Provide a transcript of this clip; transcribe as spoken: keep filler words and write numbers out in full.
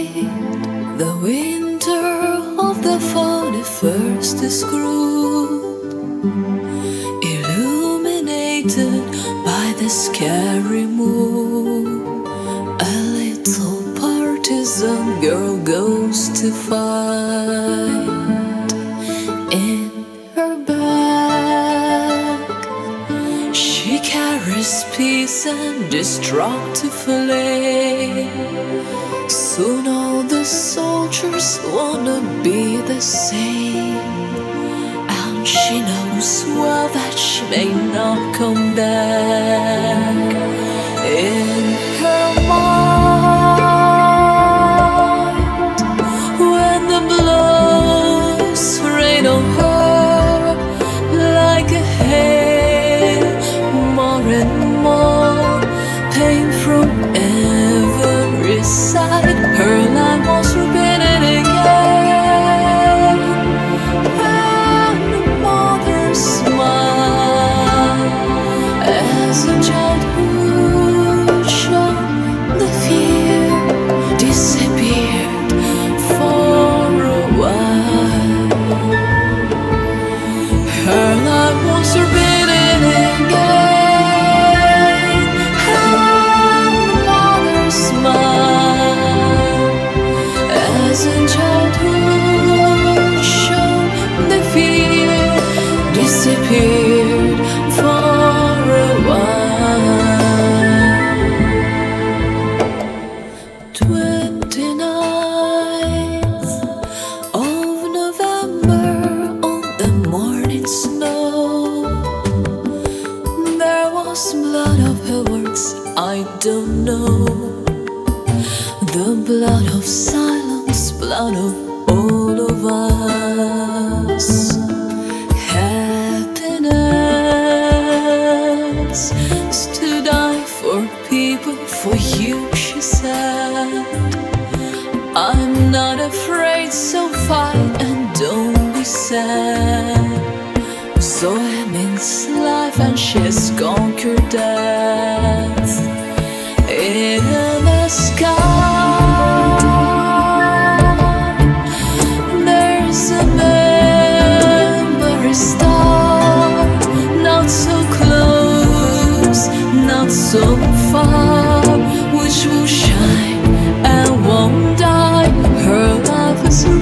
The winter of the forty-first is crude, illuminated by the scary moon. A little partisan girl goes to fight. In her bag she carries peace and destructive flame. Soon all the soldiers wanna be the same, and she knows well that she may not come back. In her mind, when the blows rain on her like a hail, more and more pain from every side, her life was repeated again. And the mother smiled as a childhood shone. The fear disappeared for a while. Her life was repeated again. And the mother smiled as in childhood shone. The fear disappeared for a while. Twenty-ninth of November, on the morning snow, there was blood of her words I don't know. The blood of silence, blood of all of us. Happiness is to die for people, for you, she said. I'm not afraid, so fight and don't be sad. Zoe means life and she has conquered death. In the sky there's a memory star, not so close, not so far, which will shine and won't die. Her life is